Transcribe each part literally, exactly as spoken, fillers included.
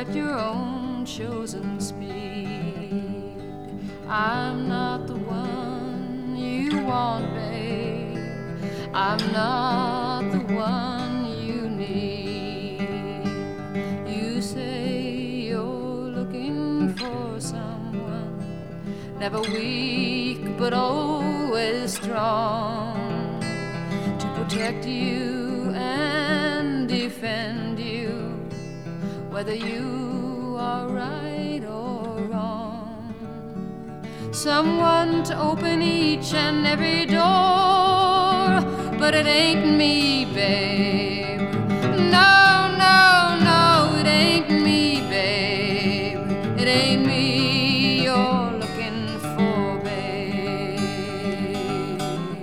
at your own chosen speed. I'm not the one you want, babe. I'm not the one you need. You say you're looking for someone, never weak but always strong, to protect you and defend you, whether you are right or wrong. Someone to open each and every door, but it ain't me, babe. No, no, no, it ain't me, babe. It ain't me you're looking for, babe.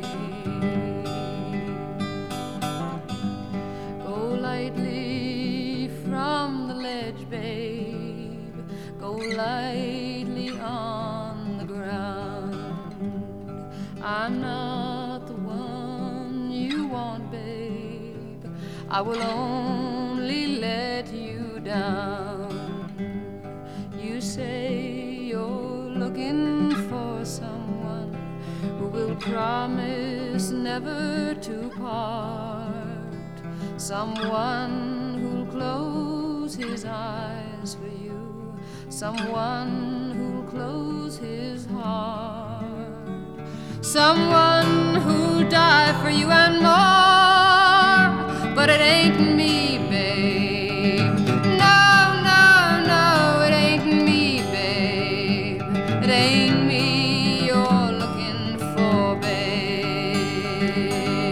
Go lightly from the ledge, babe. Go lightly on the ground. I'm not the one you want, babe. I will only let you down. You say you're looking for someone who will promise never to part, someone who'll close his eyes for you, someone who'll close his heart, someone who'll die for you and more, but it ain't me, babe. No, no, no, it ain't me, babe. It ain't me you're looking for, babe.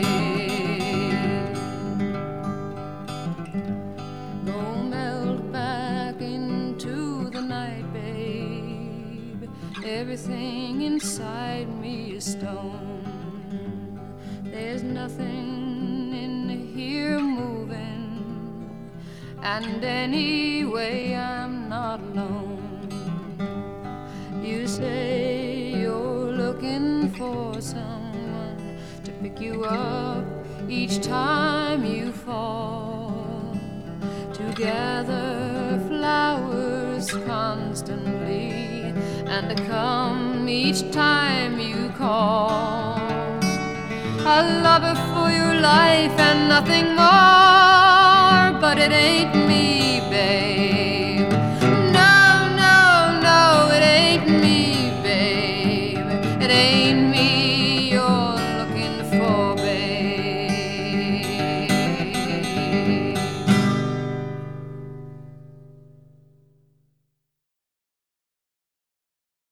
Go melt back into the night, babe. Everything inside me is stone. There's nothing in here moving, and anyway I'm not alone. You say you're looking for someone to pick you up each time you fall, to gather flowers constantly, and to come each time you call. A lover for your life and nothing more, but it ain't me.